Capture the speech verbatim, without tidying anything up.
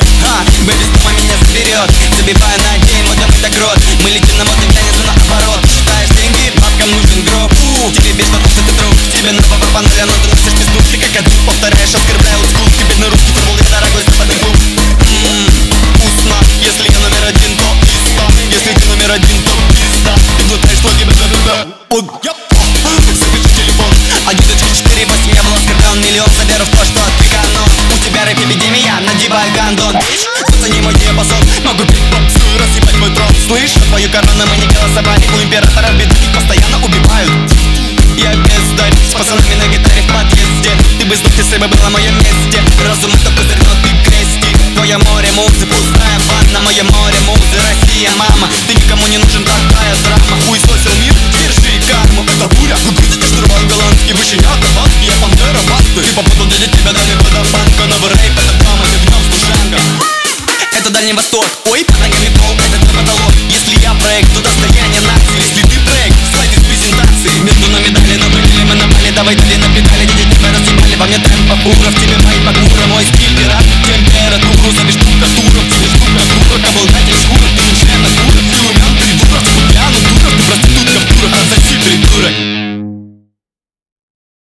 Ха, бэби, снова меня заберет. Забивая на день, мой домой так рот. Мы летим на модный тянется наоборот. Считаешь деньги, бабкам нужен гроб. У, тебе без потому что ты друг. Тебе на папа пануля, но ты носишь пизду. Ты как отдух, повторяешь, оскорбляя олдскул. Ты бедный русский футбол, я дорогой западный клуб. Ммм, вкусно. Если я номер один, то пизда. Если ты номер один, то пизда. Ты глотаешь, что тебе да-да-да. Запиши телефон один, два, три, четыре, восемь. Я был оскорблен миллион за веру в то, что ты говно. У тебя рэп-эпидемия, надевай гандон. Зацени мой диапазон, могу петь попсу и разъебать мой трон. Слышь, на твою корону мы не голосовали. У императора беды их постоянно убивают. Я бездарь, с пацанами на гитаре в подъезде. Ты бы сдох, если бы был на моем месте. Разум это козырь, но ты крестик. Твое море музы, пустая ванна. Мое море музы, Россия, мама. Ты никому не нужен, такая драма. Хуесосил мир, держи карму. Это буря, вы крутите штурвал голландский. Выше я табанский, я пантера басты. И попаду для тебя дали водопанка. Новый рейп, это драма, ты днем служанка. Это Дальний Восток, ой, под ногами пол, это твой потолок. Если я проект, то достояние нации. Если ты проект, слайд из презентации. Между нами дали, но были мы на бале. Давай дали на педали.